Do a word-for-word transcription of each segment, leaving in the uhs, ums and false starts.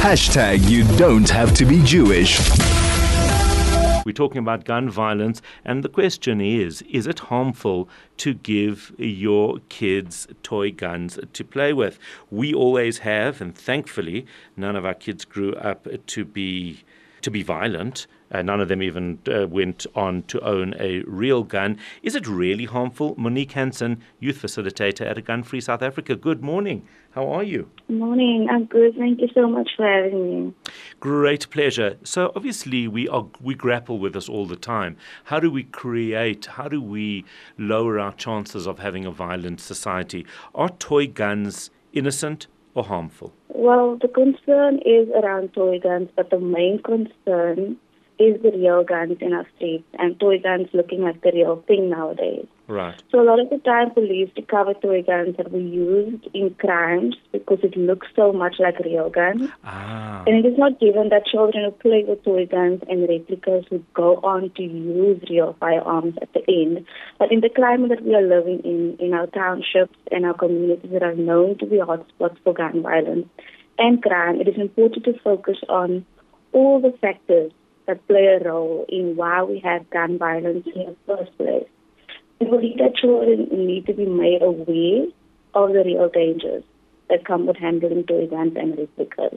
Hashtag you don't have to be Jewish. We're talking about gun violence, and the question is, is it harmful to give your kids toy guns to play with? We always have, and thankfully, none of our kids grew up to be to be violent. Uh, none of them even uh, went on to own a real gun. Is it really harmful? Monique Hansen, youth facilitator at A Gun Free South Africa. Good morning. How are you? Morning. I'm good. Thank you so much for having me. Great pleasure. So obviously we are we grapple with this all the time. How do we create, how do we lower our chances of having a violent society? Are toy guns innocent or harmful? Well, the concern is around toy guns, but the main concern is the real guns in our streets, and toy guns looking like the real thing nowadays. Right. So a lot of the time police recover toy guns that were used in crimes because it looks so much like real guns. Ah. And it is not given that children who play with toy guns and replicas would go on to use real firearms at the end. But in the climate that we are living in, in our townships and our communities that are known to be hotspots for gun violence and crime, it is important to focus on all the factors that play a role in why we have gun violence in the first place. We believe that children need to be made aware of the real dangers that come with handling toy guns and replicas.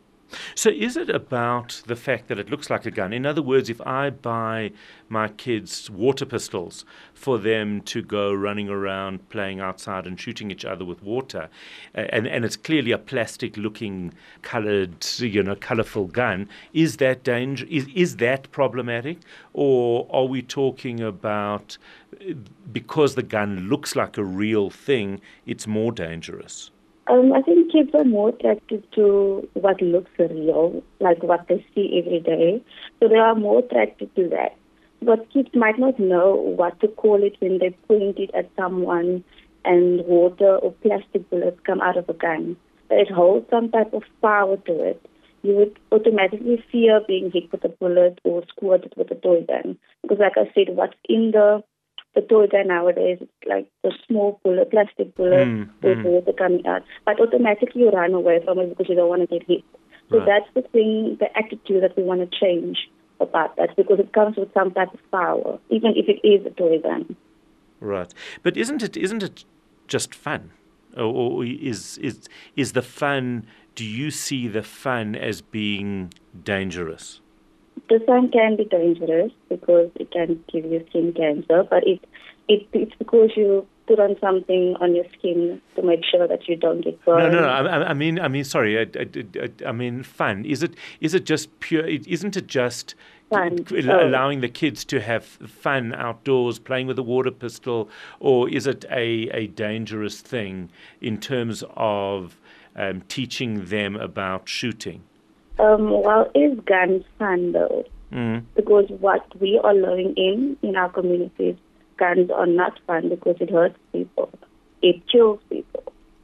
So is it about the fact that it looks like a gun? In other words, if I buy my kids water pistols for them to go running around playing outside and shooting each other with water, and, and it's clearly a plastic-looking, coloured, you know, colourful gun, is that danger? Is, is that problematic? Or are we talking about because the gun looks like a real thing, it's more dangerous? Um, I think kids are more attracted to what looks real, like what they see every day. So they are more attracted to that. But kids might not know what to call it when they point it at someone and water or plastic bullets come out of a gun. It holds some type of power to it. You would automatically fear being hit with a bullet or squirted with a toy gun. Because like I said, what's in the The toy gun nowadays, it's like a small bullet, plastic bullet mm, with mm. water coming out. But automatically you run away from it because you don't want to get hit. So Right. that's the thing, the attitude that we want to change about that, because it comes with some type of power, even if it is a toy gun. Right. But isn't it isn't it just fun? Or, or is is is the fun, do you see the fun as being dangerous? The sun can be dangerous because it can give you skin cancer, but it, it it's because you put on something on your skin to make sure that you don't get burned. No, no, no. I, I mean, I mean, sorry. I, I, I mean, fun. Is it? Is it just pure? Isn't it just Fun. al- Oh. allowing the kids to have fun outdoors, playing with a water pistol, or is it a a dangerous thing in terms of um, teaching them about shooting? Um, well, is guns fun though? Mm. Because what we are living in, in our communities, guns are not fun because it hurts people. It kills people.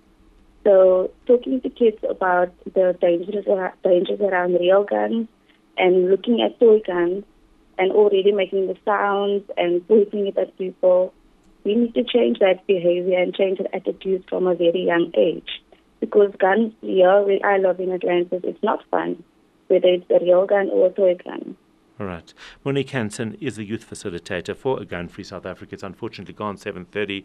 So talking to kids about the dangers, ar- dangers around real guns and looking at toy guns and already making the sounds and pointing it at people, we need to change that behavior and change that attitude from a very young age. Because guns here, where I live in Atlantis, it's not fun, whether it's a real gun or a toy gun. All right. Monique Hansen is a youth facilitator for A Gun Free South Africa. It's unfortunately gone seven thirty.